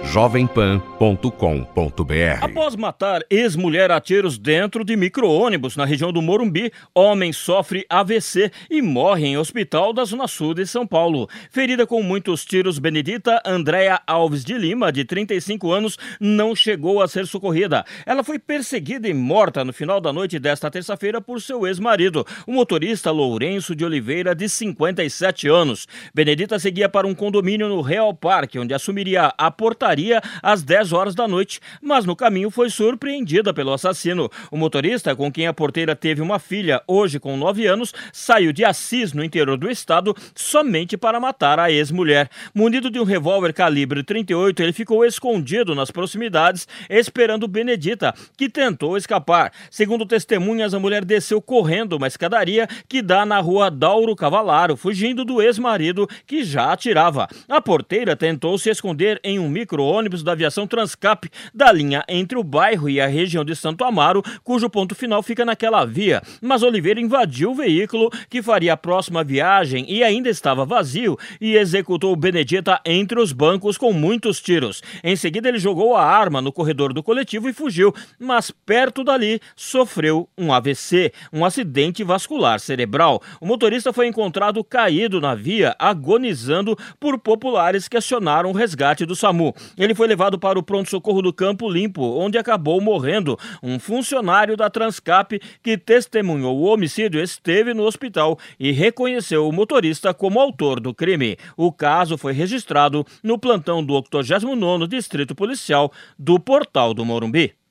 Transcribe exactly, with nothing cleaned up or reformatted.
jovem pan ponto com ponto br. Após matar ex-mulher a tiros dentro de micro-ônibus na região do Morumbi, homem sofre A V C e morre em hospital da Zona Sul de São Paulo. Ferida com muitos tiros, Benedita Andréa Alves de Lima, de trinta e cinco anos, não chegou a ser socorrida. Ela foi perseguida e morta no final da noite desta terça-feira por seu ex-marido, o motorista Lourenço de Oliveira, de cinquenta e sete anos. Benedita seguia para um condomínio no Real Parque, onde assumiria a portaria às dez horas da noite, mas no caminho foi surpreendida pelo assassino. O motorista, com quem a porteira teve uma filha, hoje com nove anos, saiu de Assis, no interior do estado, somente para matar a ex-mulher. Munido de um revólver calibre trinta e oito, ele ficou escondido nas proximidades, esperando Benedita, que tentou escapar. Segundo testemunhas, a mulher desceu correndo uma escadaria que dá na rua Dauro Cavalaro, fugindo do ex-marido, que já atirava. A porteira tentou se esconder em um micro-ônibus da aviação Transcap, da linha entre o bairro e a região de Santo Amaro, cujo ponto final fica naquela via. Mas Oliveira invadiu o veículo, que faria a próxima viagem e ainda estava vazio, e executou Benedita entre os bancos com muitos tiros. Em seguida, ele jogou a arma no corredor do coletivo e fugiu, mas perto dali sofreu um A V C, um acidente vascular cerebral. O motorista foi encontrado caído na via, agonizando, por populares que acionaram o resgate do SAMU. Ele foi levado para o pronto-socorro do Campo Limpo, onde acabou morrendo. Um funcionário da Transcap que testemunhou o homicídio esteve no hospital e reconheceu o motorista como autor do crime. O caso foi registrado no plantão do octogésimo nono Distrito Policial do Portal do Morumbi.